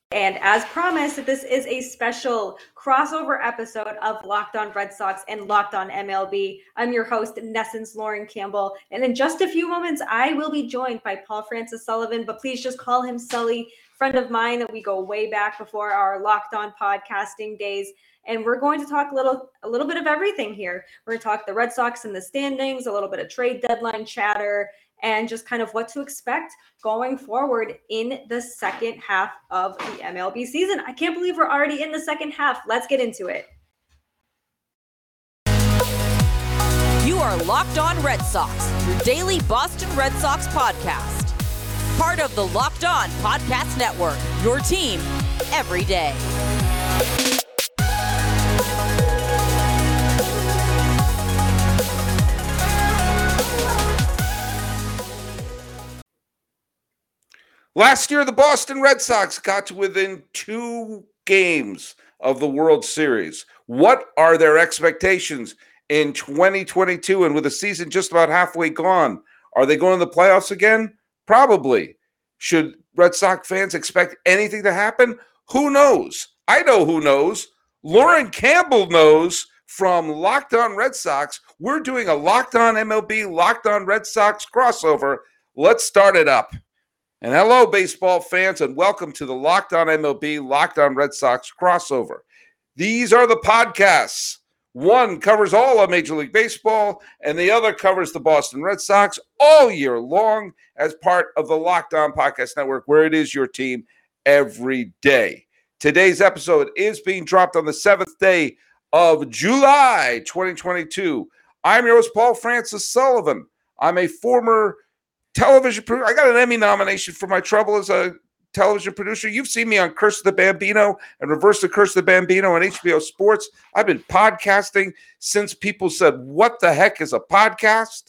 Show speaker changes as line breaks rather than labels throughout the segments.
And as promised, this is a special crossover episode of Locked On Red Sox and Locked On MLB. I'm your host, NESN's Lauren Campbell. And in just a few moments, I will be joined by Paul Francis Sullivan, but please just call him Sully, friend of mine that we go way back before our Locked On podcasting days. And we're going to talk a little bit of everything here. We're going to talk the Red Sox and the standings, a little bit of trade deadline chatter, and just kind of what to expect going forward in the second half of the MLB season. I can't believe we're already in the second half. Let's get into it.
You are Locked On Red Sox, your daily Boston Red Sox podcast. Part of the Locked On Podcast Network, your team every day.
Last year, the Boston Red Sox got to within 2 games of the World Series. What are their expectations in 2022? And with the season just about halfway gone, are they going to the playoffs again? Probably. Should Red Sox fans expect anything to happen? Who knows? I know who knows. Lauren Campbell knows from Locked On Red Sox. We're doing a Locked On MLB, Locked On Red Sox crossover. Let's start it up. And hello, baseball fans, and welcome to the Locked On MLB, Locked On Red Sox crossover. These are the podcasts. One covers all of Major League Baseball, and the other covers the Boston Red Sox all year long as part of the Locked On Podcast Network, where it is your team every day. Today's episode is being dropped on the 7th day of July, 2022. I'm your host, Paul Francis Sullivan. I'm a former television producer. I got an Emmy nomination for my trouble as a television producer. You've seen me on Curse of the Bambino and Reverse the Curse of the Bambino on HBO Sports. I've been podcasting since people said, what the heck is a podcast?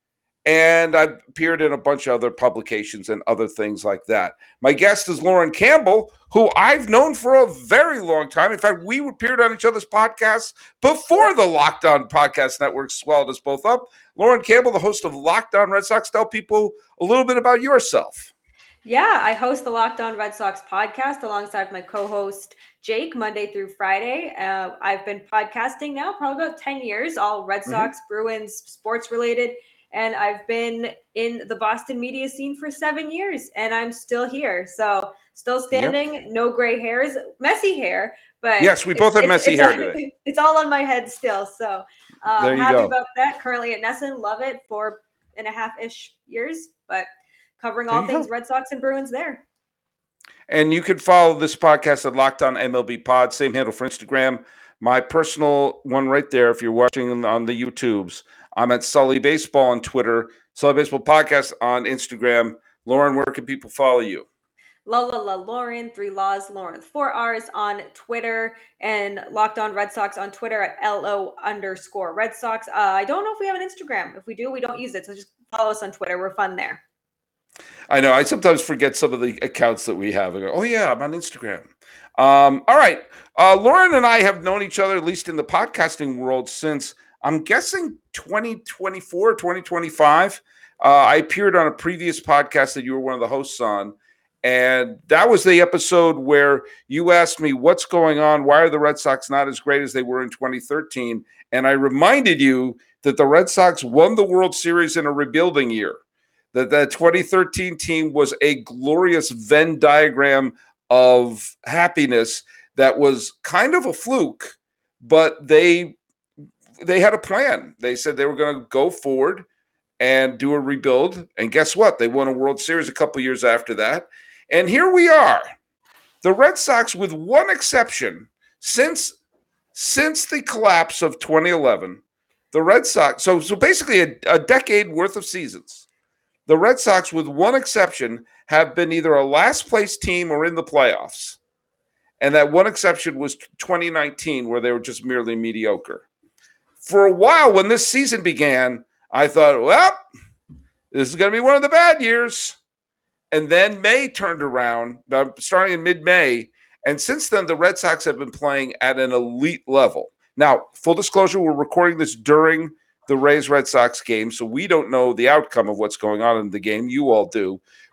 And I've appeared in a bunch of other publications and other things like that. My guest is Lauren Campbell, who I've known for a very long time. In fact, we appeared on each other's podcasts before the Locked On Podcast Network swallowed us both up. Lauren Campbell, the host of Locked On Red Sox. Tell people a little bit about yourself.
Yeah, I host the Locked On Red Sox podcast alongside my co-host Jake Monday through Friday. I've been podcasting now probably about 10 years, all Red Sox, Bruins, sports related. And I've been in the Boston media scene for 7 years, and I'm still here. So still standing, No gray hairs, messy hair. But
yes, we both have messy hair today.
It's all on my head still. So
there you
happy
go.
about that. Currently at NESN, love it, 4.5-ish years, but covering all things Red Sox and Bruins there.
And you can follow this podcast at Locked On MLB Pod, same handle for Instagram. My personal one right there, if you're watching on the YouTubes, I'm at Sully Baseball on Twitter, Sully Baseball Podcast on Instagram. Lauren, where can people follow you?
Lauren, 3 Laws, Lauren, 4 R's on Twitter, and Locked On Red Sox on Twitter at LO_Red Sox. I don't know if we have an Instagram. If we do, we don't use it. So just follow us on Twitter. We're fun there.
I know. I sometimes forget some of the accounts that we have. I go, oh, yeah, I'm on Instagram. All right. Lauren and I have known each other, at least in the podcasting world, since I'm guessing 2024, 2025. I appeared on a previous podcast that you were one of the hosts on. And that was the episode where you asked me, what's going on? Why are the Red Sox not as great as they were in 2013? And I reminded you that the Red Sox won the World Series in a rebuilding year. That 2013 team was a glorious Venn diagram of happiness that was kind of a fluke, but they had a plan. They said they were going to go forward and do a rebuild. And guess what? They won a World Series a couple years after that. And here we are. The Red Sox, with one exception, since the collapse of 2011, the Red Sox, so basically a decade worth of seasons, the Red Sox, with one exception, have been either a last place team or in the playoffs. And that one exception was 2019, where they were just merely mediocre. For a while, when this season began, I thought, well, this is going to be one of the bad years. And then May turned around, starting in mid-May. And since then, the Red Sox have been playing at an elite level. Now, full disclosure, we're recording this during the Rays-Red Sox game, so we don't know the outcome of what's going on in the game. You all do.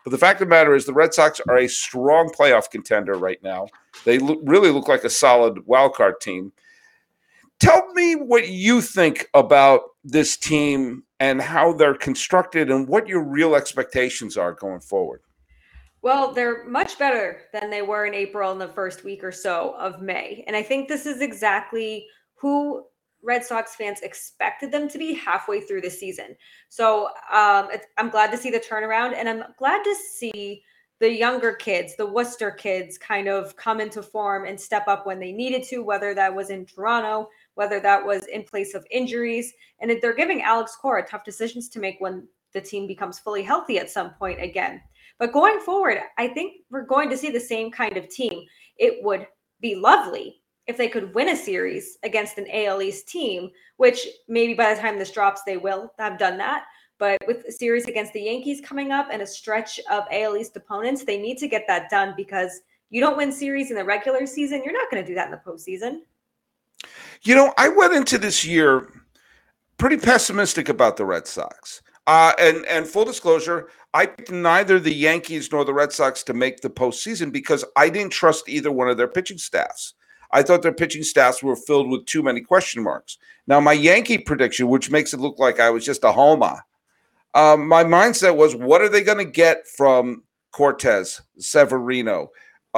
But the fact of the matter is the Red Sox are a strong playoff contender right now. They really look like a solid wild card team. Tell me what you think about this team and how they're constructed and what your real expectations are going forward.
Well, they're much better than they were in April in the first week or so of May. And I think this is exactly who Red Sox fans expected them to be halfway through the season. So I'm glad to see the turnaround, and I'm glad to see the younger kids, the Worcester kids, kind of come into form and step up when they needed to, whether that was in Toronto, whether that was in place of injuries. And they're giving Alex Cora tough decisions to make when the team becomes fully healthy at some point again. But going forward, I think we're going to see the same kind of team. It would be lovely if they could win a series against an AL East team, which maybe by the time this drops, they will have done that. But with a series against the Yankees coming up and a stretch of AL East opponents, they need to get that done, because you don't win series in the regular season, you're not going to do that in the postseason.
You know, I went into this year pretty pessimistic about the Red Sox. And full disclosure, I picked neither the Yankees nor the Red Sox to make the postseason because I didn't trust either one of their pitching staffs. I thought their pitching staffs were filled with too many question marks. Now, my Yankee prediction, which makes it look like I was just a homer, my mindset was, what are they going to get from Cortez, Severino,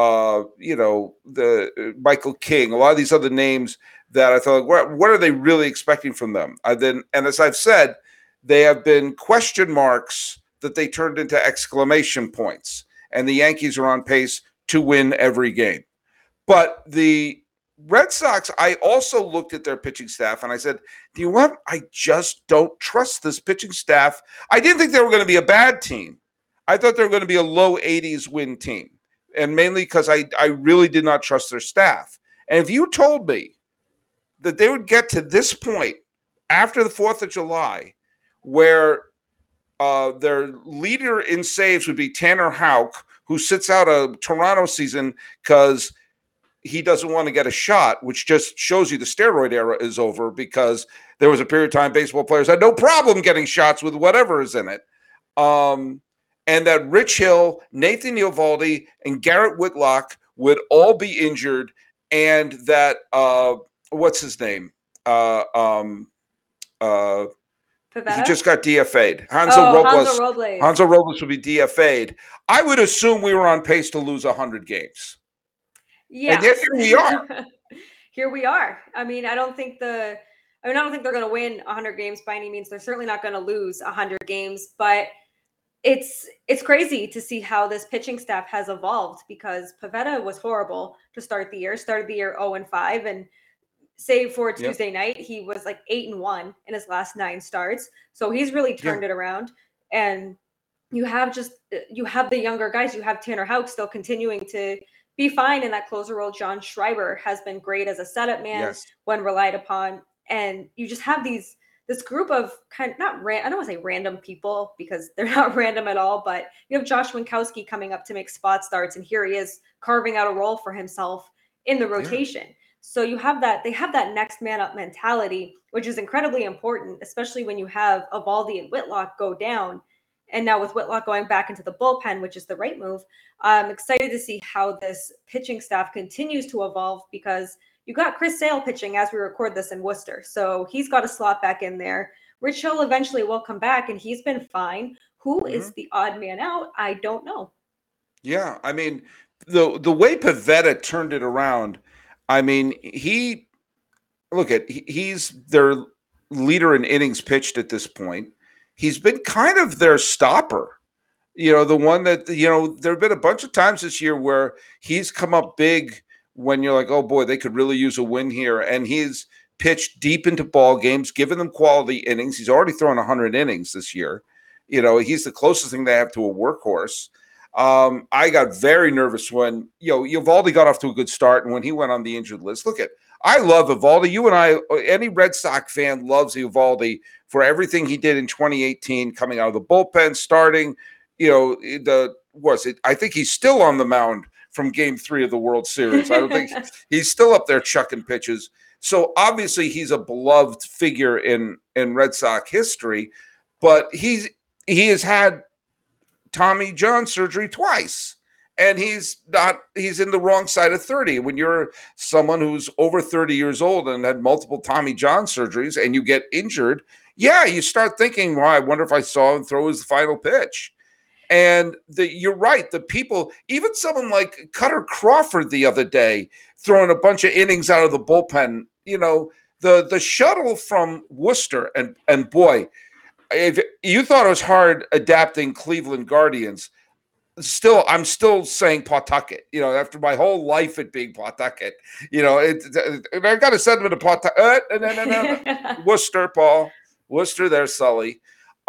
the Michael King, a lot of these other names that I thought, what are they really expecting from them? And as I've said, they have been question marks that they turned into exclamation points, and the Yankees are on pace to win every game. But the Red Sox, I also looked at their pitching staff and I said, do you know what? I just don't trust this pitching staff. I didn't think they were going to be a bad team. I thought they were going to be a low 80s win team, and mainly because I really did not trust their staff. And if you told me that they would get to this point after the 4th of July where their leader in saves would be Tanner Houck, who sits out a Toronto season because he doesn't want to get a shot, which just shows you the steroid era is over, because there was a period of time baseball players had no problem getting shots with whatever is in it. And that Rich Hill, Nathan Eovaldi, and Garrett Whitlock would all be injured, and that what's his name? He just got DFA'd. Hanser Robles would be DFA'd. I would assume we were on pace to lose 100 games.
Yeah,
and yet here we are.
Here we are. I mean, I don't think they're going to win 100 games by any means. They're certainly not going to lose 100 games, but it's crazy to see how this pitching staff has evolved, because Pivetta was horrible to start the year. Started the year 0-5, and save for Tuesday night, he was like 8-1 in his last 9 starts. So he's really turned it around. And you have the younger guys. You have Tanner Houck still continuing to be fine in that closer role. John Schreiber has been great as a setup man when relied upon. And you just have this group of I don't want to say random people, because they're not random at all, but you have Josh Winkowski coming up to make spot starts, and here he is carving out a role for himself in the rotation. Yeah. So they have that next man up mentality, which is incredibly important, especially when you have Eovaldi and Whitlock go down. And now with Whitlock going back into the bullpen, which is the right move, I'm excited to see how this pitching staff continues to evolve, because you got Chris Sale pitching as we record this in Worcester. So he's got to slot back in there. Rich Hill eventually will come back, and he's been fine. Who is the odd man out? I don't know.
Yeah, I mean, the way Pivetta turned it around, I mean, he's their leader in innings pitched at this point. He's been kind of their stopper. The one that, there have been a bunch of times this year where he's come up big when you're like, oh boy, they could really use a win here. And he's pitched deep into ball games, given them quality innings. He's already thrown 100 innings this year. He's the closest thing they have to a workhorse. I got very nervous when, Eovaldi got off to a good start, and when he went on the injured list. I love Eovaldi. You and I, any Red Sox fan loves Eovaldi for everything he did in 2018, coming out of the bullpen, starting, I think he's still on the mound from Game 3 of the World Series. I don't think he's still up there chucking pitches. So obviously he's a beloved figure in Red Sox history, but he has had Tommy John surgery twice. And he's in the wrong side of 30. When you're someone who's over 30 years old and had multiple Tommy John surgeries and you get injured, yeah, you start thinking, well, I wonder if I saw him throw his final pitch. And you're right. The people, even someone like Cutter Crawford the other day, throwing a bunch of innings out of the bullpen, the shuttle from Worcester, and boy, if you thought it was hard adapting Cleveland Guardians, I'm still saying Pawtucket, after my whole life at being Pawtucket, I got to send them to Pawtucket. No. Worcester, Paul. Worcester there, Sully.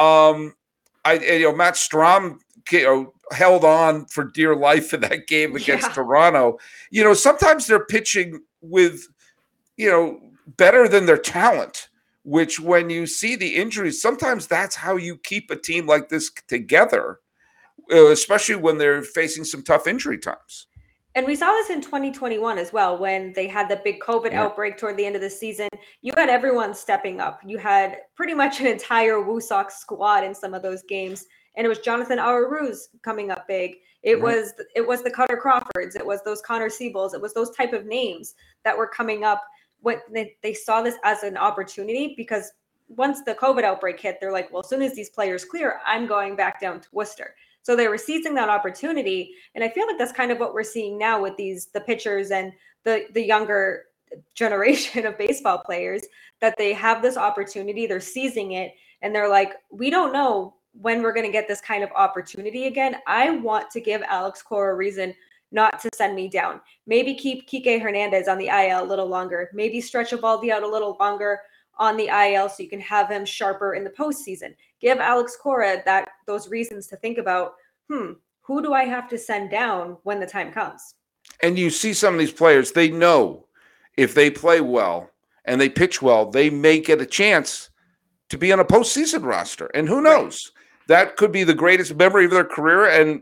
Matt Strom, held on for dear life in that game against Toronto. Sometimes they're pitching with, better than their talent, which when you see the injuries, sometimes that's how you keep a team like this together, especially when they're facing some tough injury times.
And we saw this in 2021 as well, when they had the big COVID outbreak toward the end of the season. You had everyone stepping up. You had pretty much an entire Woo Sox squad in some of those games. And it was Jonathan Aruz coming up big. It was the Cutter Crawfords. It was those Connor Siebels. It was those type of names that were coming up when they saw this as an opportunity, because once the COVID outbreak hit, they're like, well, as soon as these players clear, I'm going back down to Worcester. So they were seizing that opportunity. And I feel like that's kind of what we're seeing now with the pitchers and the younger generation of baseball players, that they have this opportunity, they're seizing it, and they're like, we don't know when we're going to get this kind of opportunity again. I want to give Alex Cora a reason not to send me down. Maybe keep Kike Hernandez on the IL a little longer. Maybe stretch Eovaldi out a little longer on the IL so you can have him sharper in the postseason. Give Alex Cora those reasons to think about, who do I have to send down when the time comes?
And you see some of these players, they know if they play well and they pitch well, they may get a chance to be on a postseason roster. And who knows? That could be the greatest memory of their career. And,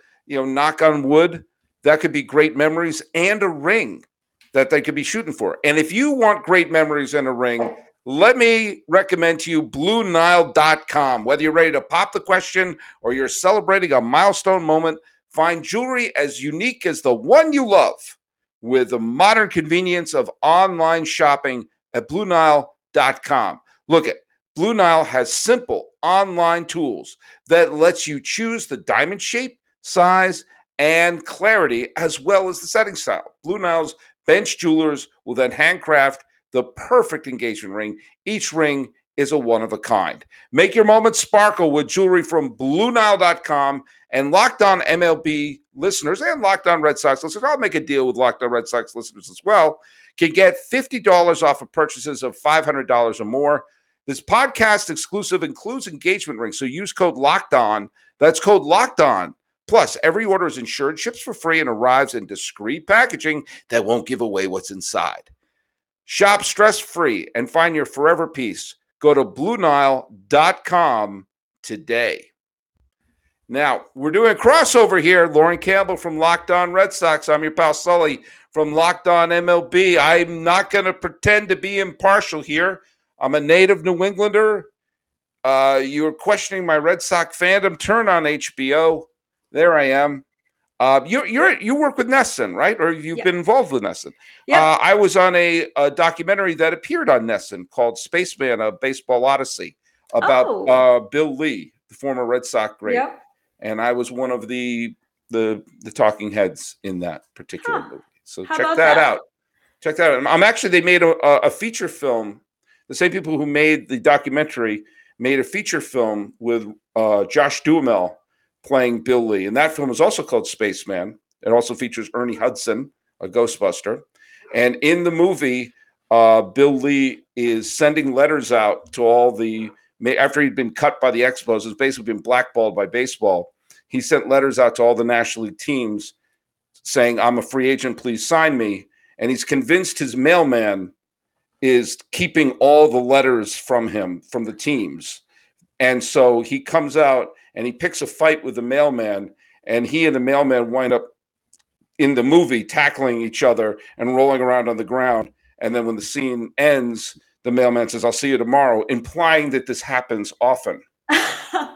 knock on wood, that could be great memories and a ring that they could be shooting for. And if you want great memories and a ring, let me recommend to you BlueNile.com. Whether you're ready to pop the question or you're celebrating a milestone moment, find jewelry as unique as the one you love with the modern convenience of online shopping at BlueNile.com. Look at Blue Nile has simple online tools that lets you choose the diamond shape, size, and clarity, as well as the setting style. Blue Nile's bench jewelers will then handcraft the perfect engagement ring. Each ring is a one-of-a-kind. Make your moment sparkle with jewelry from BlueNile.com. And Locked On MLB listeners and Locked On Red Sox listeners, I'll make a deal with Locked On Red Sox listeners as well, can get $50 off of purchases of $500 or more. This podcast exclusive includes engagement rings, so use code Locked On. That's code Locked On. Plus, every order is insured, ships for free, and arrives in discreet packaging that won't give away what's inside. Shop stress-free and find your forever piece. Go to BlueNile.com today. Now, we're doing a crossover here. Lauren Campbell from Locked On Red Sox. I'm your pal Sully from Locked On MLB. I'm not going to pretend to be impartial here. I'm a native New Englander. You were questioning my Red Sox fandom. Turn on HBO. There I am. You work with NESN, right? Or you've been involved with NESN.
Yeah.
I was on a documentary that appeared on NESN called Spaceman, A Baseball Odyssey, about Bill Lee, the former Red Sox great.
Yep.
And I was one of the talking heads in that particular movie. So check that out. Check that out. I'm actually, they made a feature film. The same people who made the documentary made a feature film with Josh Duhamel playing Bill Lee. And that film is also called Spaceman. It also features Ernie Hudson, a Ghostbuster. And in the movie, Bill Lee is sending letters out to all the, after he'd been cut by the Expos, has basically been blackballed by baseball. He sent letters out to all the National League teams saying, I'm a free agent, please sign me. And he's convinced his mailman is keeping all the letters from him, from the teams. And so he comes out and he picks a fight with the mailman, and he and the mailman wind up in the movie tackling each other and rolling around on the ground. And then when the scene ends, the mailman says, I'll see you tomorrow, implying that this happens often.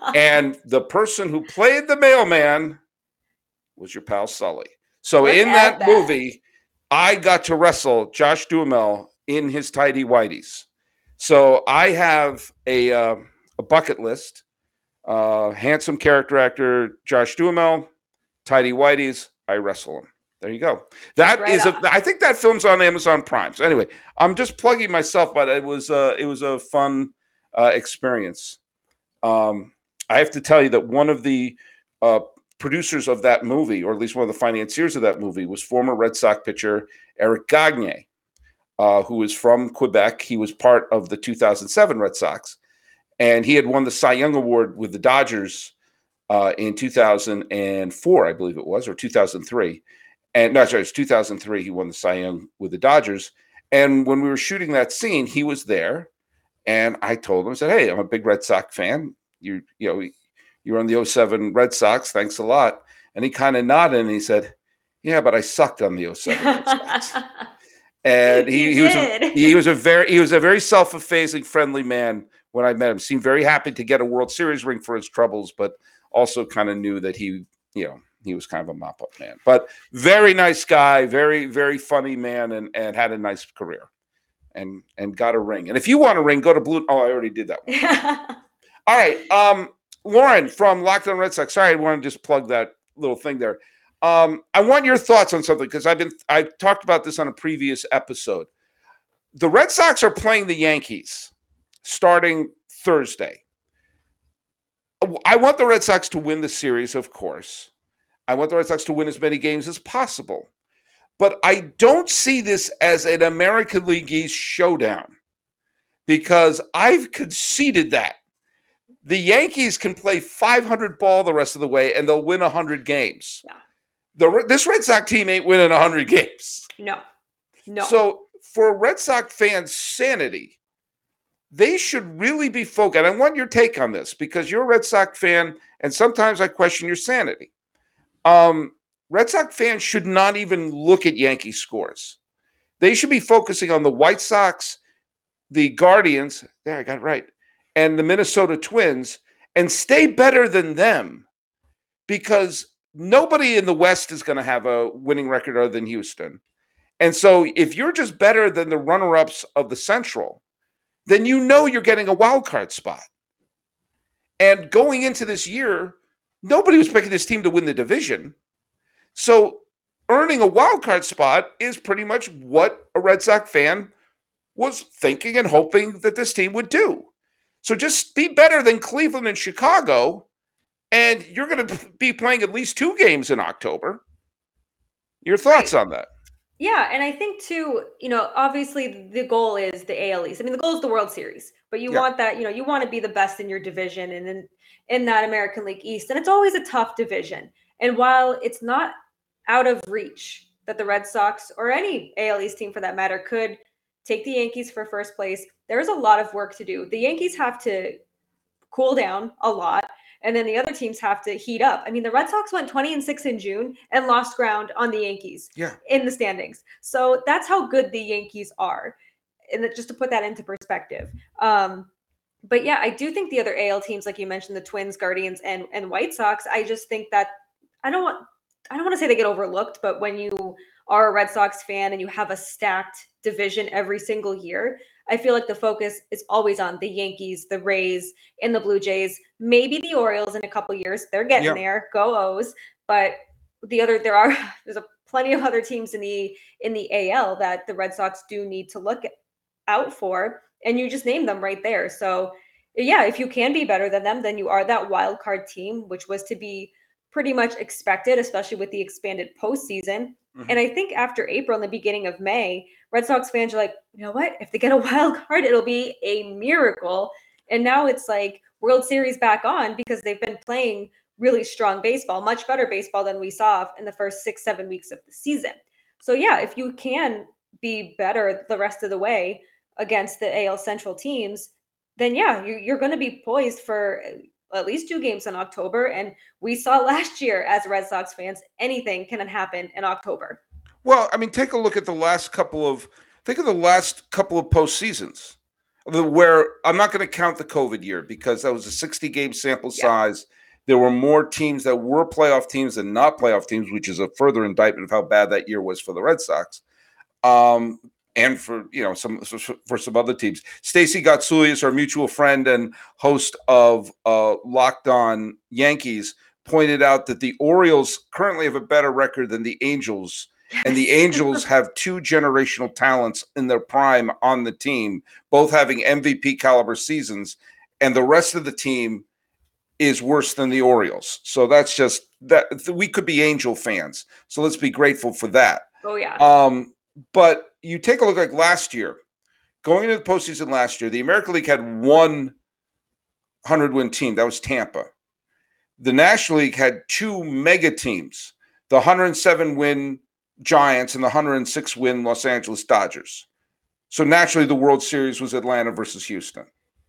And the person who played the mailman was your pal Sully. So
Look
in
at
that movie, I got to wrestle Josh Duhamel in his tidy whities. So I have a bucket list. Handsome character actor Josh Duhamel, tidy whities. I wrestle him. There you go. That
Right
is
on.
I think that film's on Amazon Prime. So anyway, I'm just plugging myself, but it was a fun experience. I have to tell you that one of the producers of that movie, or at least one of the financiers of that movie, was former Red Sox pitcher Eric Gagne, who is from Quebec. He was part of the 2007 Red Sox, and he had won the Cy Young Award with the Dodgers in 2004, I believe it was, or 2003. And no, sorry, it's 2003. He won the Cy Young with the Dodgers. And when we were shooting that scene, he was there. And I told him, I said, "Hey, I'm a big Red Sox fan. You're on the 07 Red Sox. Thanks a lot." And he kind of nodded and he said, "Yeah, but I sucked on the 07 Red Sox." And he was a very self-effacing, friendly man when I met him. Seemed very happy to get a World Series ring for his troubles, but also kind of knew that he was kind of a mop-up man. But very nice guy, very, very funny man, and had a nice career. And got a ring. And if you want a ring, go to Blue. Oh, I already did that one. All right. Lauren from Locked On Red Sox. Sorry, I want to just plug that little thing there. I want your thoughts on something because I talked about this on a previous episode. The Red Sox are playing the Yankees starting Thursday. I want the Red Sox to win the series, of course. I want the Red Sox to win as many games as possible. But I don't see this as an American League East showdown because I've conceded that. The Yankees can play 500 ball the rest of the way and they'll win 100 games.
Yeah.
This Red Sox team ain't winning 100 games.
No.
So for Red Sox fans' sanity, they should really be focused. And I want your take on this because you're a Red Sox fan and sometimes I question your sanity. Red Sox fans should not even look at Yankee scores. They should be focusing on the White Sox, the Guardians, there, I got it right, and the Minnesota Twins, and stay better than them because nobody in the West is going to have a winning record other than Houston. And so if you're just better than the runner-ups of the Central, then you know you're getting a wild card spot. And going into this year, nobody was picking this team to win the division. So earning a wild card spot is pretty much what a Red Sox fan was thinking and hoping that this team would do. So just be better than Cleveland and Chicago, and you're going to be playing at least 2 games in October. Your thoughts on that?
Yeah, and I think too, obviously the goal is the AL East. I mean, the goal is the World Series, but you want that, you want to be the best in your division and in that American League East. And it's always a tough division. And while it's not out of reach that the Red Sox or any AL East team for that matter could take the Yankees for first place, there's a lot of work to do. The Yankees have to cool down a lot, and then the other teams have to heat up. I mean, the Red Sox went 20-6 in June and lost ground on the Yankees in the standings. So that's how good the Yankees are. And just to put that into perspective. But yeah, I do think the other AL teams, like you mentioned, the Twins, Guardians, and White Sox, I just think that I don't want to say they get overlooked, but when you are a Red Sox fan and you have a stacked division every single year, I feel like the focus is always on the Yankees, the Rays, and the Blue Jays, maybe the Orioles in a couple years. They're getting there. Go O's. But there's plenty of other teams in the AL that the Red Sox do need to look out for, and you just named them right there. So yeah, if you can be better than them, then you are that wild card team, which was to be pretty much expected, especially with the expanded postseason. Mm-hmm. And I think after April and the beginning of May, Red Sox fans are like, you know what? If they get a wild card, it'll be a miracle. And now it's like World Series back on because they've been playing really strong baseball, much better baseball than we saw in the first 6-7 weeks of the season. So yeah, if you can be better the rest of the way against the AL Central teams, then yeah, you're going to be poised for at least 2 games in October. And we saw last year as Red Sox fans, anything can happen in October.
Well, I mean, take a look at the last couple of postseasons. where I'm not going to count the COVID year because that was a 60-game sample size. There were more teams that were playoff teams than not playoff teams, which is a further indictment of how bad that year was for the Red Sox. And for some other teams. Stacey Gotsulias, our mutual friend and host of Locked On Yankees, pointed out that the Orioles currently have a better record than the Angels. And the Angels have two generational talents in their prime on the team, both having MVP caliber seasons, and the rest of the team is worse than the Orioles. So that's just that we could be Angel fans. So let's be grateful for that.
Oh yeah.
But you take a look like last year, going into the postseason last year, the American League had one 100-win team. That was Tampa. The National League had two mega teams, the 107-win Giants and the 106-win Los Angeles Dodgers. So naturally, the World Series was Atlanta versus Houston.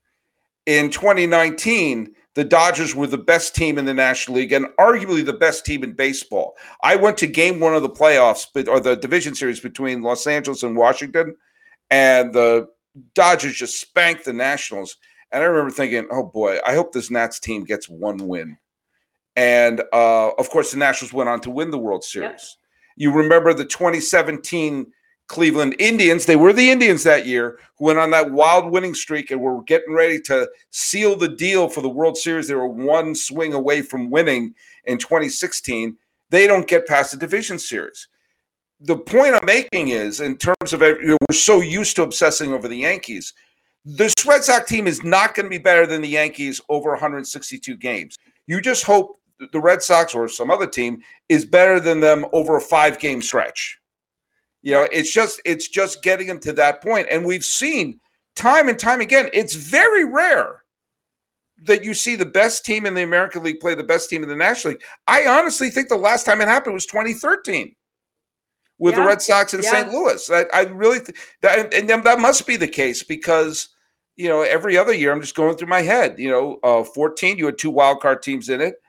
In 2019, the Dodgers were the best team in the National League and arguably the best team in baseball. I went to game one of the playoffs, or the division series between Los Angeles and Washington, and the Dodgers just spanked the Nationals. And I remember thinking, oh boy, I hope this Nats team gets one win. And of course, the Nationals went on to win the World Series. Yep. You remember the 2017 Cleveland Indians. They were the Indians that year who went on that wild winning streak and were getting ready to seal the deal for the World Series. They were one swing away from winning in 2016. They don't get past the division series. The point I'm making is, in terms of, we're so used to obsessing over the Yankees. This Red Sox team is not going to be better than the Yankees over 162 games. You just hope the Red Sox or some other team is better than them over a 5-game stretch. It's just getting them to that point. And we've seen time and time again, it's very rare that you see the best team in the American League play the best team in the National League. I honestly think the last time it happened was 2013 with the Red Sox in St. Louis. I really and that must be the case because, every other year I'm just going through my head. 14, you had two wild card teams in it.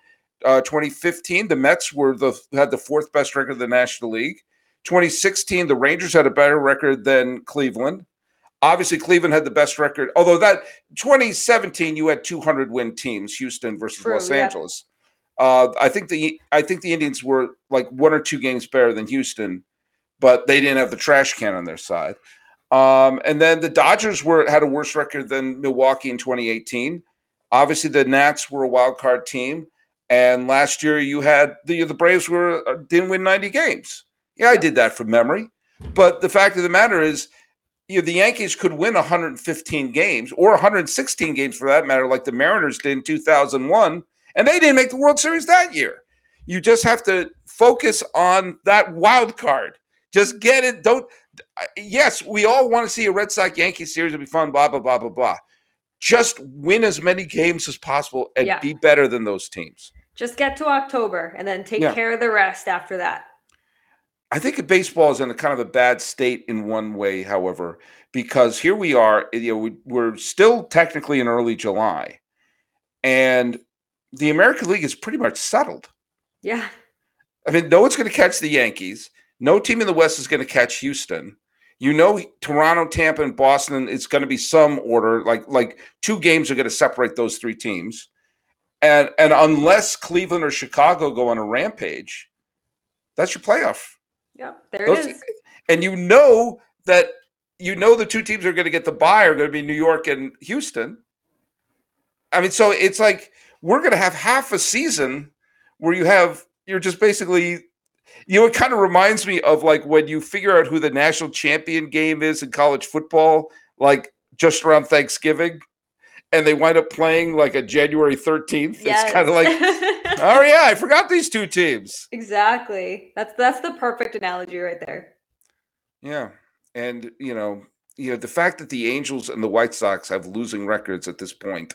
2015, the Mets had the fourth best record in the National League. 2016, the Rangers had a better record than Cleveland. Obviously, Cleveland had the best record. Although 2017, you had 200-win teams, Houston versus Los Angeles. I think the Indians were like 1 or 2 games better than Houston, but they didn't have the trash can on their side. And then the Dodgers had a worse record than Milwaukee in 2018. Obviously, the Nats were a wild card team, and last year you had the Braves didn't win 90 games. Yeah, I did that from memory. But the fact of the matter is, the Yankees could win 115 games or 116 games for that matter, like the Mariners did in 2001, and they didn't make the World Series that year. You just have to focus on that wild card. Just get it. Yes, we all want to see a Red Sox-Yankees series. It'll be fun, blah, blah, blah, blah, blah. Just win as many games as possible and be better than those teams.
Just get to October and then take care of the rest after that.
I think baseball is in a kind of a bad state in one way, however, because here we are, we're still technically in early July, and the American League is pretty much settled.
Yeah.
I mean, no one's going to catch the Yankees. No team in the West is going to catch Houston. Toronto, Tampa, and Boston, it's going to be some order. Like 2 games are going to separate those 3 teams. And unless Cleveland or Chicago go on a rampage, that's your playoff.
Yep, there it is.
And that the 2 teams are going to get the bye are going to be New York and Houston. I mean, so it's like we're going to have half a season where you're just basically, it kind of reminds me of like when you figure out who the national champion game is in college football, like just around Thanksgiving, and they wind up playing like a January 13th. Yes. It's kind of like, oh yeah, I forgot these 2 teams.
Exactly. That's the perfect analogy right there.
Yeah. And, the fact that the Angels and the White Sox have losing records at this point,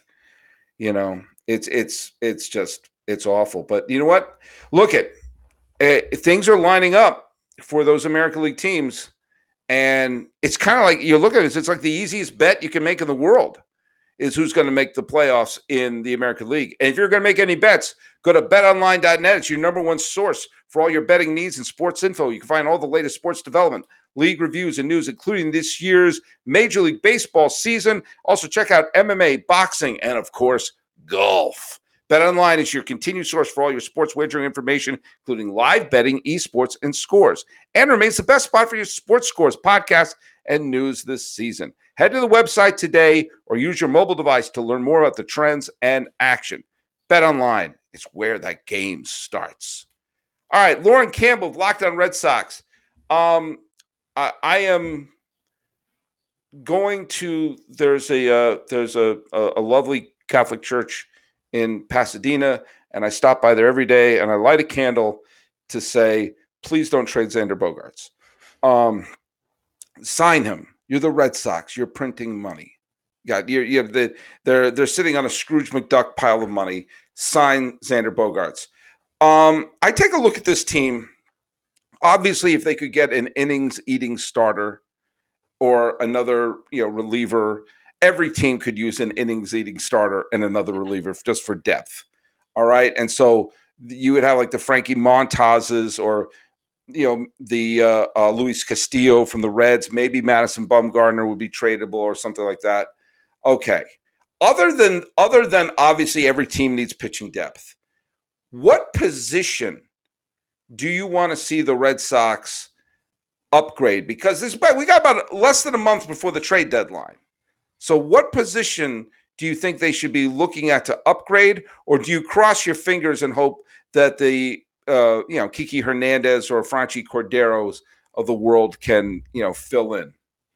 it's awful. But you know what? Look things are lining up for those American League teams. And it's kind of like, you look at it, it's like the easiest bet you can make in the world. is who's going to make the playoffs in the American League. And if you're going to make any bets, go to betonline.net. It's your number one source for all your betting needs and sports info. You can find all the latest sports development, league reviews, and news, including this year's Major League Baseball season. Also, check out MMA, boxing, and, of course, golf. BetOnline is your continued source for all your sports wagering information, including live betting, esports, and scores, and remains the best spot for your sports scores, podcasts, and news this season. Head to the website today or use your mobile device to learn more about the trends and action. BetOnline is where that game starts. All right, Lauren Campbell of Locked On Red Sox. I am going to. There's a lovely Catholic church in Pasadena, and I stop by there every day, and I light a candle to say, please don't trade Xander Bogaerts. Sign him. You're the Red Sox. You're printing money. They're sitting on a Scrooge McDuck pile of money. Sign Xander Bogaerts. I take a look at this team. Obviously, if they could get an innings-eating starter or another, reliever, every team could use an innings-eating starter and another reliever just for depth. All right, and so you would have like the Frankie Montazes or the Luis Castillo from the Reds. Maybe Madison Bumgarner would be tradable or something like that. Okay. Other than obviously every team needs pitching depth. What position do you want to see the Red Sox upgrade? Because we got about less than a month before the trade deadline. So what position do you think they should be looking at to upgrade, or do you cross your fingers and hope that the Kiki Hernandez or Franchi Corderos of the world can fill in?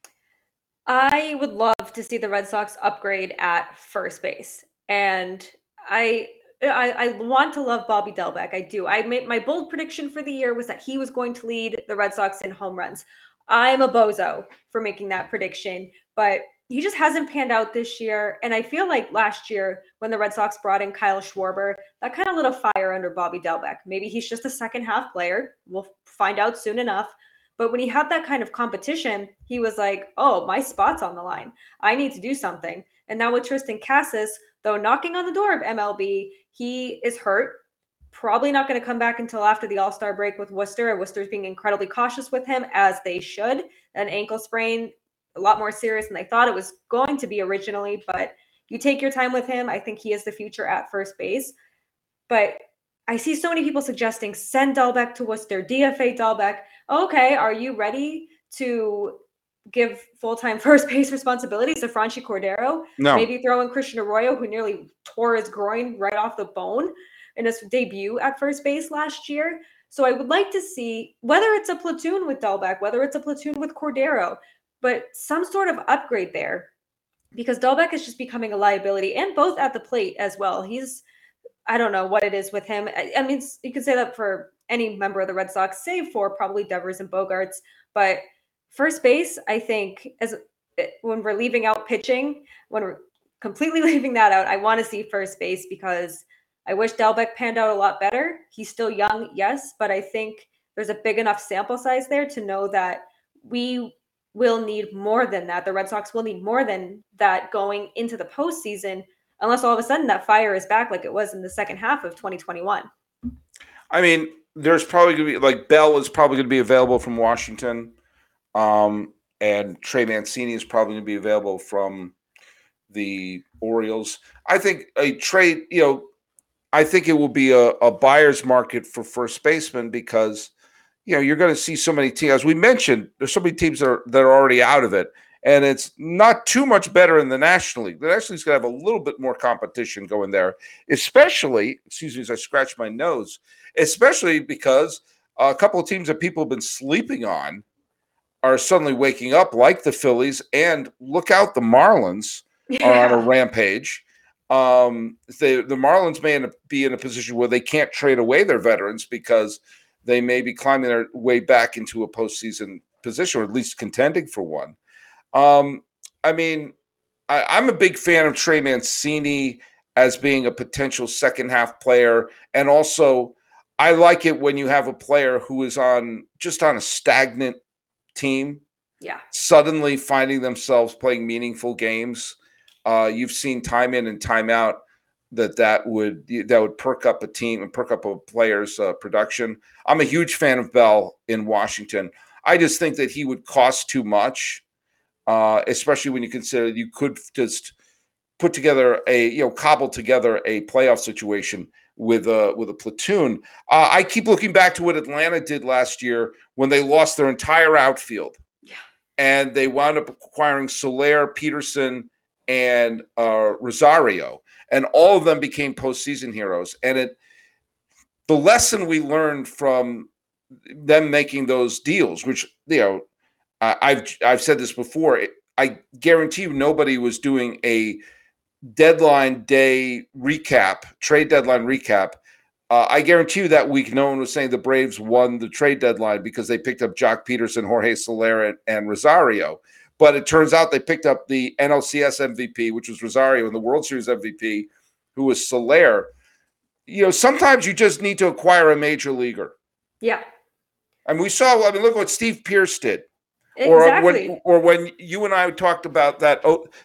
I would love to see the Red Sox upgrade at first base, and I want to love Bobby Dalbec. I do. I made my bold prediction for the year was that he was going to lead the Red Sox in home runs. I'm a bozo for making that prediction, but he just hasn't panned out this year. And I feel like last year when the Red Sox brought in Kyle Schwarber, that kind of lit a fire under Bobby Dalbec. Maybe he's just a second half player. We'll find out soon enough. But when he had that kind of competition, he was like, oh, my spot's on the line. I need to do something. And now with Tristan Casas, though knocking on the door of MLB, he is hurt. Probably not going to come back until after the All-Star break with Worcester. And Worcester's being incredibly cautious with him, as they should. An ankle sprain, a lot more serious than they thought it was going to be originally, but you take your time with him. I think he is the future at first base. But I see so many people suggesting send Dalbec to Worcester, DFA Dalbec. Okay, are you ready to give full-time first base responsibilities to Franchi Cordero?
No.
Maybe throw in Christian Arroyo, who nearly tore his groin right off the bone in his debut at first base last year. So I would like to see, whether it's a platoon with Dalbec, whether it's a platoon with Cordero, but some sort of upgrade there, because Dalbec is just becoming a liability, and both at the plate as well. I don't know what it is with him. I mean, you could say that for any member of the Red Sox, save for probably Devers and Bogaerts. But first base, I think, when we're leaving out pitching, when we're completely leaving that out, I want to see first base, because I wish Dalbec panned out a lot better. He's still young, yes, but I think there's a big enough sample size there to know that we will need more than that. The Red Sox will need more than that going into the postseason, unless all of a sudden that fire is back like it was in the second half of 2021.
I mean, there's probably going to be, like, Bell is probably going to be available from Washington, and Trey Mancini is probably going to be available from the Orioles. I think a trade, I think it will be a buyer's market for first baseman, because you're going to see so many teams. As we mentioned, there's so many teams that are already out of it, and it's not too much better in the National League. The National League's going to have a little bit more competition going there, especially, excuse me as I scratch my nose, especially because a couple of teams that people have been sleeping on are suddenly waking up, like the Phillies, and look out, the Marlins are on a rampage. The Marlins may be in a position where they can't trade away their veterans, because they may be climbing their way back into a postseason position, or at least contending for one. I mean, I'm a big fan of Trey Mancini as being a potential second half player. And also, I like it when you have a player who is just on a stagnant team, suddenly finding themselves playing meaningful games. You've seen time in and time out that would perk up a team and perk up a player's production. I'm a huge fan of Bell in Washington. I just think that he would cost too much, especially when you consider you could just put together cobble together a playoff situation with a platoon. I keep looking back to what Atlanta did last year when they lost their entire outfield.
Yeah.
And they wound up acquiring Soler, Peterson, and Rosario. And all of them became postseason heroes. And the lesson we learned from them making those deals, which, I've said this before, I guarantee you nobody was doing a deadline day recap, trade deadline recap. I guarantee you that week, no one was saying the Braves won the trade deadline because they picked up Jock Peterson, Jorge Soler, and Rosario. But it turns out they picked up the NLCS MVP, which was Rosario, and the World Series MVP, who was Soler. Sometimes you just need to acquire a major leaguer.
Yeah.
And we saw, look what Steve Pearce did.
Exactly.
Or when you and I talked about that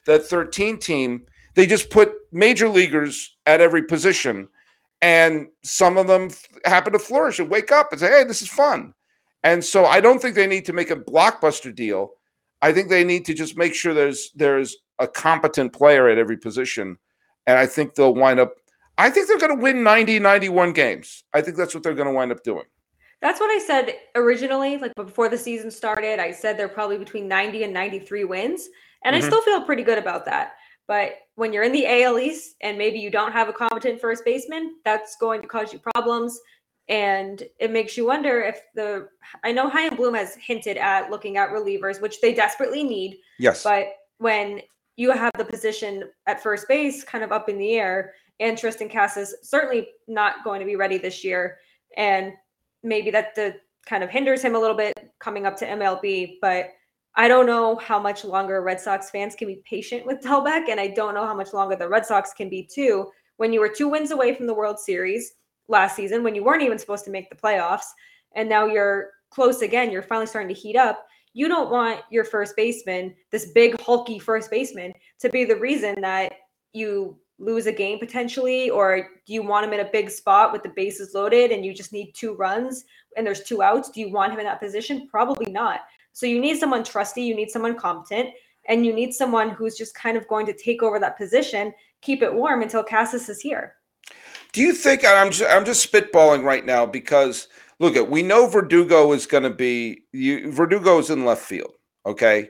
13 team, they just put major leaguers at every position, and some of them happen to flourish and wake up and say, hey, this is fun. And so I don't think they need to make a blockbuster deal. I think they need to just make sure there's a competent player at every position. And I think they'll wind up – I think they're going to win 90, 91 games. I think that's what they're going to wind up doing.
That's what I said originally, like before the season started. I said they're probably between 90 and 93 wins, and I still feel pretty good about that. But when you're in the AL East and maybe you don't have a competent first baseman, that's going to cause you problems. And it makes you wonder if I know Chaim Bloom has hinted at looking at relievers, which they desperately need.
Yes.
But when you have the position at first base kind of up in the air, and Tristan Casas certainly not going to be ready this year. And maybe that kind of hinders him a little bit coming up to MLB. But I don't know how much longer Red Sox fans can be patient with Delbeck, and I don't know how much longer the Red Sox can be too. When you were 2 wins away from the World Series last season, when you weren't even supposed to make the playoffs, and now you're close again, you're finally starting to heat up. You don't want your first baseman, this big hulky first baseman, to be the reason that you lose a game potentially, or do you want him in a big spot with the bases loaded and you just need 2 runs and there's 2 outs? Do you want him in that position? Probably not. So you need someone trusty, you need someone competent, and you need someone who's just kind of going to take over that position, keep it warm until Casas is here.
Do you think, I'm just spitballing right now because, look, we know Verdugo is going to be – Verdugo is in left field, okay?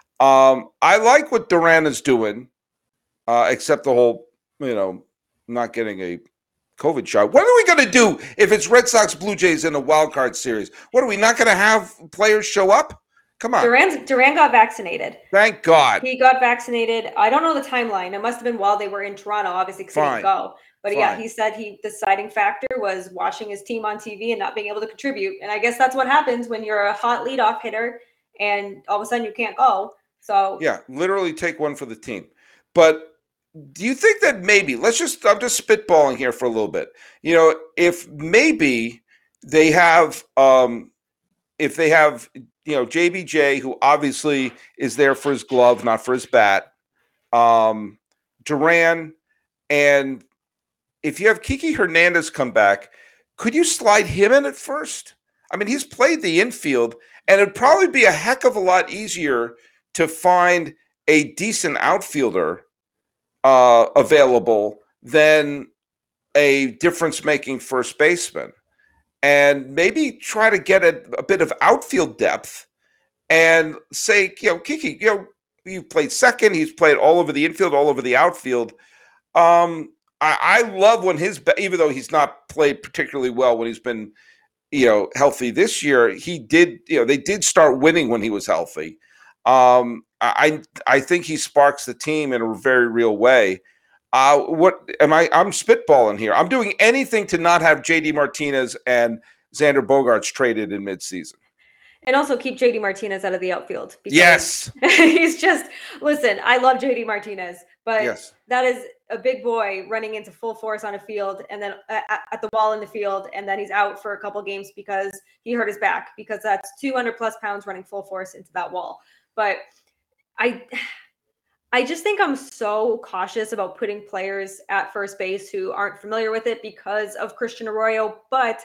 I like what Duran is doing, except the whole, not getting a COVID shot. What are we going to do if it's Red Sox Blue Jays in a wild card series? What, are we not going to have players show up? Come on.
Duran got vaccinated.
Thank God.
He got vaccinated. I don't know the timeline. It must have been while they were in Toronto, obviously, because he didn't go. But yeah, he said the deciding factor was watching his team on TV and not being able to contribute. And I guess that's what happens when you're a hot leadoff hitter and all of a sudden you can't go. So
yeah, literally take one for the team. But do you think that maybe, I'm just spitballing here for a little bit. If maybe they have, JBJ, who obviously is there for his glove, not for his bat, Duran, and if you have Kiki Hernandez come back, could you slide him in at first? I mean, he's played the infield, and it'd probably be a heck of a lot easier to find a decent outfielder available than a difference-making first baseman. And maybe try to get a bit of outfield depth and say, Kiki, you've played second. He's played all over the infield, all over the outfield. I love when even though he's not played particularly well when he's been, healthy this year, he did, they did start winning when he was healthy. I think he sparks the team in a very real way. I'm spitballing here. I'm doing anything to not have JD Martinez and Xander Bogaerts traded in midseason.
And also keep JD Martinez out of the outfield.
Yes.
He's just, listen, I love JD Martinez, but that is a big boy running into full force on a field and then at the wall in the field. And then he's out for a couple games because he hurt his back, because that's 200+ pounds running full force into that wall. But I just think I'm so cautious about putting players at first base who aren't familiar with it because of Christian Arroyo, but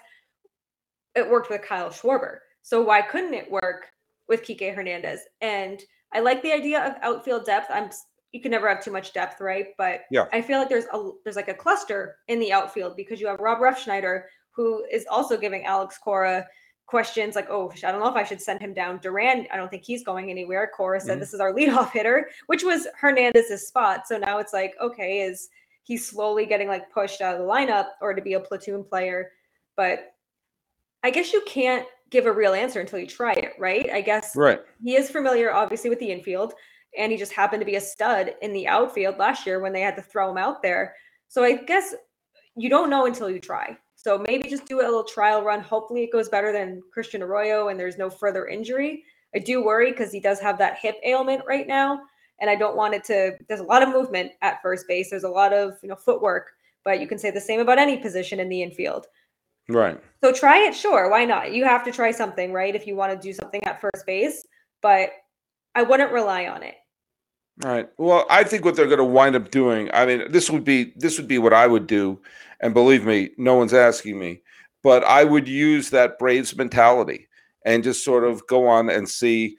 it worked with Kyle Schwarber. So why couldn't it work with Kike Hernandez? And I like the idea of outfield depth. You can never have too much depth, right? But
Yeah.
I feel like there's like a cluster in the outfield because you have Rob Refschneider, who is also giving Alex Cora questions like, oh, I don't know if I should send him down. Duran, I don't think he's going anywhere. Cora said this is our leadoff hitter, which was Hernandez's spot. So now it's like, okay, is he slowly getting like pushed out of the lineup or to be a platoon player? But I guess you can't give a real answer until you try it, right? I guess
Right.
he is familiar, obviously, with the infield, and he just happened to be a stud in the outfield last year when they had to throw him out there. So I guess you don't know until you try. So maybe just do a little trial run. Hopefully it goes better than Christian Arroyo and there's no further injury. I do worry because he does have that hip ailment right now, and I don't want it to. There's a lot of movement at first base. There's a lot of footwork, but you can say the same about any position in the infield.
Right.
So try it, sure. Why not? You have to try something, right? If you want to do something at first base, but I wouldn't rely on it.
All right. Well, I think what they're going to wind up doing, I mean, this would be what I would do, and believe me, no one's asking me, but I would use that Braves mentality and just sort of go on and see,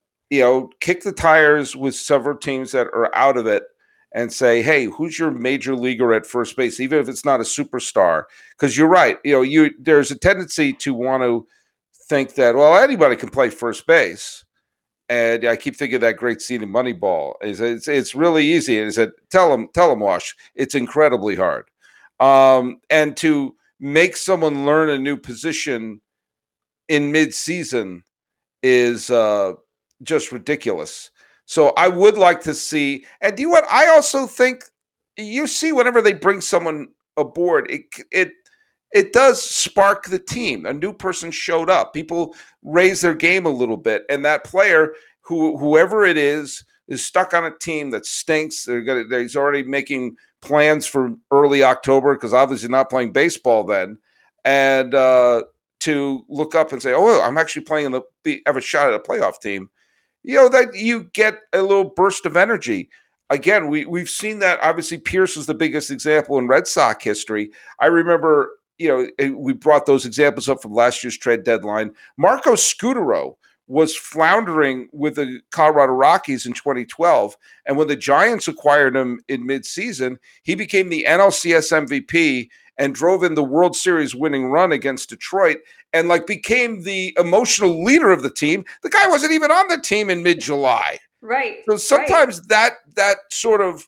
kick the tires with several teams that are out of it and say, hey, who's your major leaguer at first base, even if it's not a superstar? Because you're right. There's a tendency to want to think that, well, anybody can play first base. And I keep thinking of that great scene in Moneyball. It's really easy. Is that tell them, Wash? It's incredibly hard. And to make someone learn a new position in mid-season is just ridiculous. So I would like to see. And do you know what? I also think you see whenever they bring someone aboard, it does spark the team. A new person showed up. People raise their game a little bit, and that player, whoever it is stuck on a team that stinks. He's already making plans for early October because obviously not playing baseball then, and to look up and say, "Oh, I'm actually playing have a shot at a playoff team." That you get a little burst of energy. Again, we've seen that. Obviously, Pierce is the biggest example in Red Sox history. I remember. We brought those examples up from last year's trade deadline. Marco Scutaro was floundering with the Colorado Rockies in 2012. And when the Giants acquired him in midseason, he became the NLCS MVP and drove in the World Series winning run against Detroit and became the emotional leader of the team. The guy wasn't even on the team in mid-July.
Right.
So sometimes that sort of,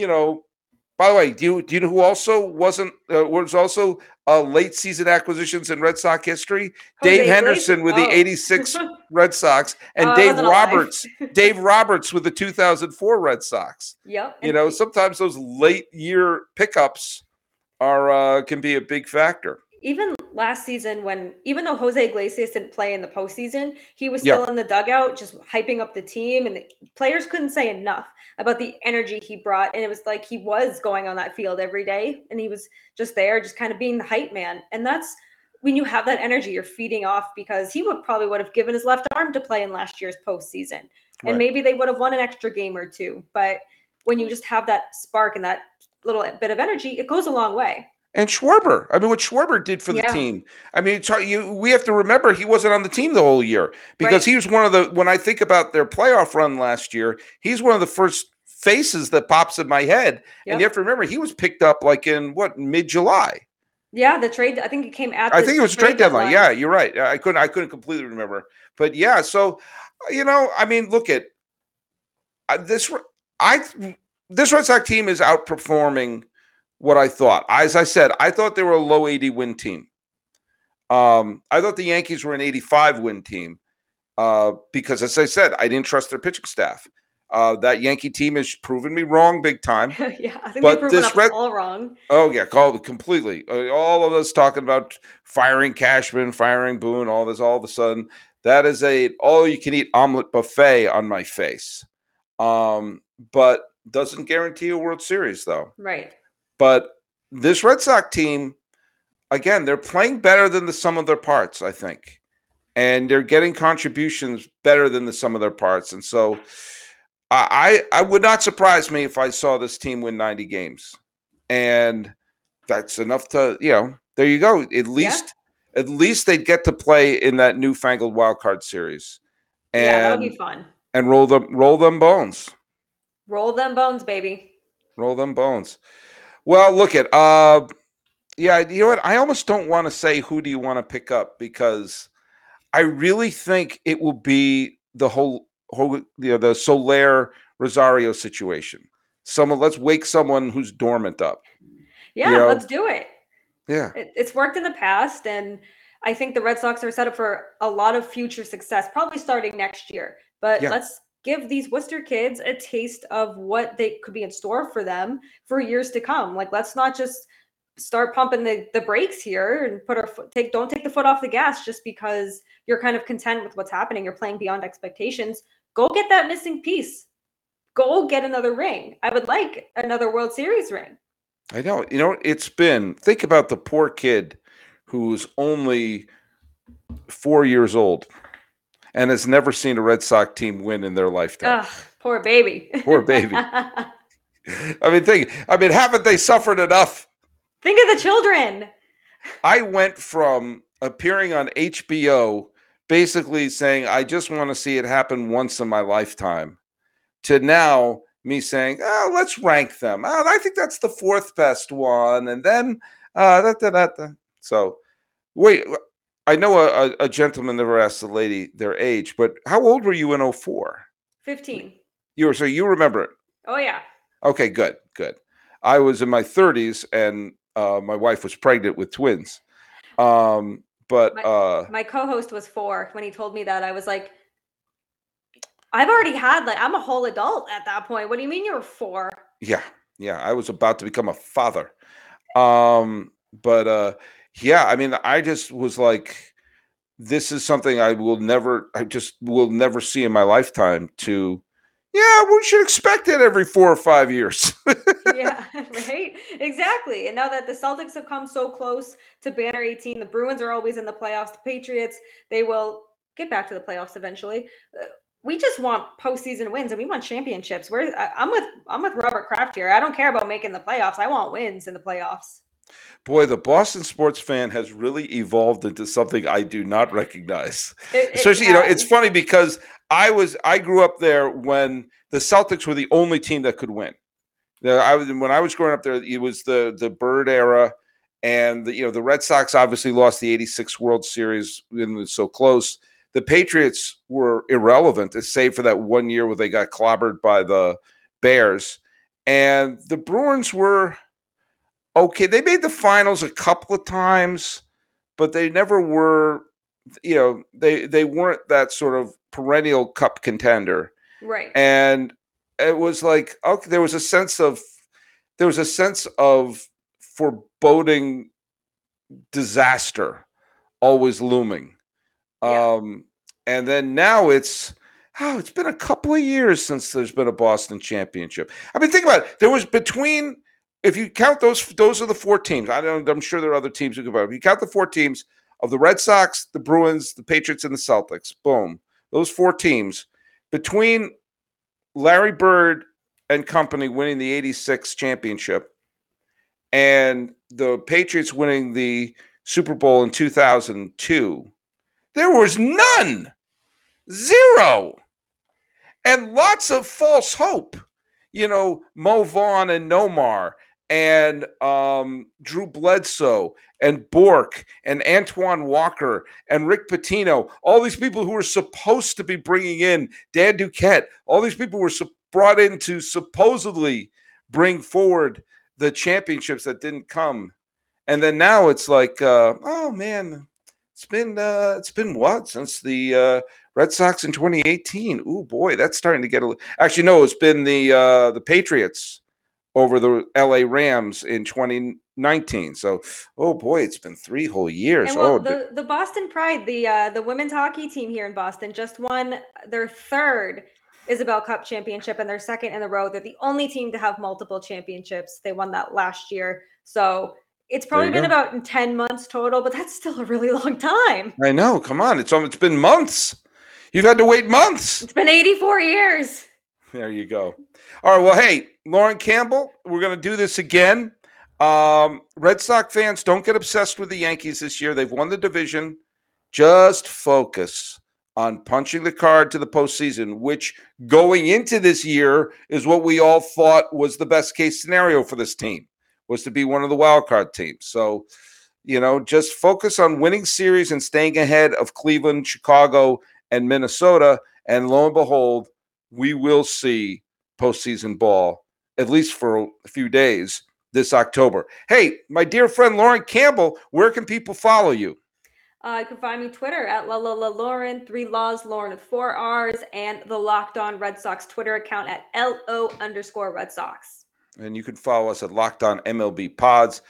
by the way, do you know who also was also late season acquisitions in Red Sox history? Dave Henderson with the 86 Red Sox and Dave Roberts with the 2004 Red Sox.
Yep.
Sometimes those late year pickups can be a big factor.
Even last season, even though Jose Iglesias didn't play in the postseason, he was still in the dugout, just hyping up the team, and the players couldn't say enough about the energy he brought. And it was like he was going on that field every day, and he was just there, just kind of being the hype man. And that's when you have that energy, you're feeding off, because he would have given his left arm to play in last year's postseason, and maybe they would have won an extra game or two. But when you just have that spark and that little bit of energy, it goes a long way.
And Schwarber, what Schwarber did for the team. We have to remember he wasn't on the team the whole year because he was one of when I think about their playoff run last year, he's one of the first faces that pops in my head. Yep. And you have to remember he was picked up in mid-July.
Yeah, the trade. I think it came at.
I think it was trade deadline. Yeah, you're right. I couldn't completely remember, but yeah. So, look at this. This Red Sox team is outperforming what I thought. As I said, I thought they were a low 80 win team. I thought the Yankees were an 85 win team because, as I said, I didn't trust their pitching staff. That Yankee team has proven me wrong big time.
Yeah, I think they've proven us all wrong.
Oh, yeah, called completely. All of us talking about firing Cashman, firing Boone, all this, all of a sudden, that is a all-you-can-eat omelet buffet on my face. But doesn't guarantee a World Series, though.
Right.
But this Red Sox team, again, they're playing better than the sum of their parts, I think. And they're getting contributions better than the sum of their parts. And so I would not surprise me if I saw this team win 90 games, and that's enough to there you go. At least they'd get to play in that newfangled wild card series,
Yeah, that would be fun.
And roll them bones.
Roll them bones, baby.
Roll them bones. Well, look at yeah, you know what? I almost don't want to say who do you want to pick up, because I really think it will be the whole the Soler Rosario situation. Let's wake someone who's dormant up.
Yeah, let's do it.
Yeah.
It's worked in the past, and I think the Red Sox are set up for a lot of future success, probably starting next year. But let's give these Worcester kids a taste of what they could be in store for them for years to come. Like, let's not just start pumping the brakes here and don't take the foot off the gas just because you're kind of content with what's happening. You're playing beyond expectations. Go get that missing piece. Go get another ring. I would like another World Series ring.
I know. Think about the poor kid who's only 4 years old and has never seen a Red Sox team win in their lifetime.
Poor baby.
Poor baby. Haven't they suffered enough?
Think of the children.
I went from appearing on HBO, basically saying, I just want to see it happen once in my lifetime, to now me saying, let's rank them. I think that's the fourth best one. And then, So, wait, I know a gentleman never asked the lady their age, but how old were you in 2004?
15.
So you remember it?
Oh, yeah.
Okay, good. I was in my 30s, and my wife was pregnant with twins. But
my co-host was 4. When he told me that, I was like, I've already had, I'm a whole adult at that point. What do you mean you were 4?
Yeah. I was about to become a father. I just was like, this is something I will never see in my lifetime. We should expect it every 4 or 5 years.
Yeah, right. Exactly. And now that the Celtics have come so close to Banner 18, the Bruins are always in the playoffs. The Patriots, they will get back to the playoffs eventually. We just want postseason wins, and we want championships. I'm with Robert Kraft here. I don't care about making the playoffs. I want wins in the playoffs.
Boy, the Boston sports fan has really evolved into something I do not recognize. Especially, it's funny because I grew up there when the Celtics were the only team that could win. When I was growing up there, it was the Bird era, and the Red Sox obviously lost the '86 World Series when it was so close. The Patriots were irrelevant, save for that 1 year where they got clobbered by the Bears, and the Bruins were okay. They made the finals a couple of times, but they never were. They weren't that sort of perennial cup contender,
right?
And it was like, okay, there was a sense of foreboding disaster always looming.
Yeah.
And then now it's been a couple of years since there's been a Boston championship. Think about it. There was if you count those are the 4 teams. I'm sure there are other teams who could vote. If you count the 4 teams of the Red Sox, the Bruins, the Patriots, and the Celtics, boom, those 4 teams, between Larry Bird and company winning the '86 championship and the Patriots winning the Super Bowl in 2002, there was none. 0. And lots of false hope. Mo Vaughn and Nomar and Drew Bledsoe and Bork and Antoine Walker and Rick Pitino, all these people who were supposed to be bringing in Dan Duquette, all these people were brought in to supposedly bring forward the championships that didn't come. And then now it's like, oh man, it's been what since the Red Sox in 2018? Ooh boy, that's starting to get actually no, it's been the Patriots over the LA Rams in 2019. So, oh boy, it's been 3 whole years.
And the Boston Pride, the women's hockey team here in Boston, just won their 3rd Isabel Cup championship and their 2nd in a row. They're the only team to have multiple championships. They won that last year. So it's probably been about 10 months total, but that's still a really long time.
I know. Come on. It's been months. You've had to wait months.
It's been 84 years.
There you go. All right. Well, hey, Lauren Campbell, we're going to do this again. Red Sox fans, don't get obsessed with the Yankees this year. They've won the division. Just focus on punching the card to the postseason, which going into this year is what we all thought was the best case scenario for this team, was to be one of the wild card teams. So, just focus on winning series and staying ahead of Cleveland, Chicago, and Minnesota. And lo and behold, we will see postseason ball, at least for a few days, this October. Hey, my dear friend Lauren Campbell, where can people follow you?
You can find me Twitter at Lauren, 3 Laws, Lauren with 4 R's, and the Locked On Red Sox Twitter account at LO_Red Sox.
And you can follow us at Locked On MLB Pods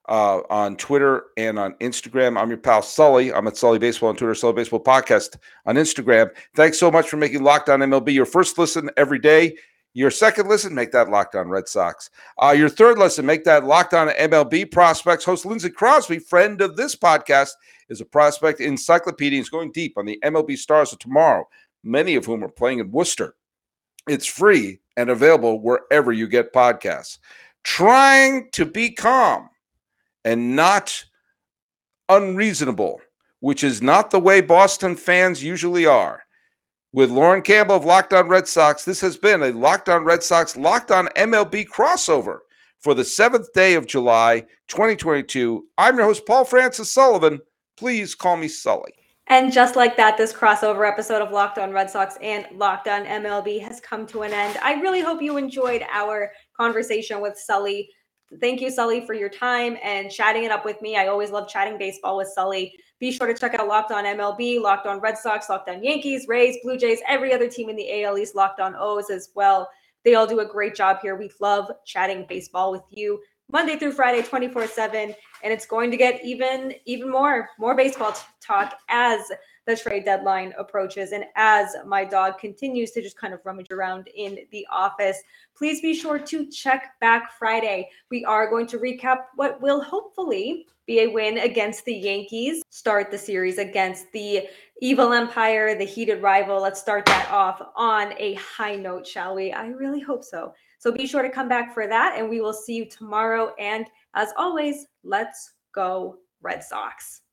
on Twitter and on Instagram. I'm your pal Sully. I'm at Sully Baseball on Twitter, Sully Baseball Podcast on Instagram. Thanks so much for making Locked On MLB your first listen every day. Your second listen, make that Locked On Red Sox. Your third listen, make that Locked On MLB Prospects. Host Lindsey Crosby, friend of this podcast, is a prospect encyclopedia. He's going deep on the MLB stars of tomorrow, many of whom are playing in Worcester. It's free and available wherever you get podcasts. Trying to be calm and not unreasonable, which is not the way Boston fans usually are. With Lauren Campbell of Locked On Red Sox, this has been a Locked On Red Sox, Locked On MLB crossover for the 7th day of July, 2022. I'm your host, Paul Francis Sullivan. Please call me Sully.
And just like that, this crossover episode of Locked On Red Sox and Locked On MLB has come to an end. I really hope you enjoyed our conversation with Sully. Thank you, Sully, for your time and chatting it up with me. I always love chatting baseball with Sully. Be sure to check out Locked On MLB, Locked On Red Sox, Locked On Yankees, Rays, Blue Jays, every other team in the AL East, Locked On O's as well. They all do a great job here. We love chatting baseball with you Monday through Friday, 24/7. And it's going to get even more baseball talk as the trade deadline approaches and as my dog continues to just kind of rummage around in the office. Please be sure to check back Friday. We are going to recap what will hopefully be a win against the Yankees, start the series against the Evil Empire, the heated rival. Let's start that off on a high note, shall we? I really hope so. So be sure to come back for that, and we will see you tomorrow. And as always, let's go Red Sox.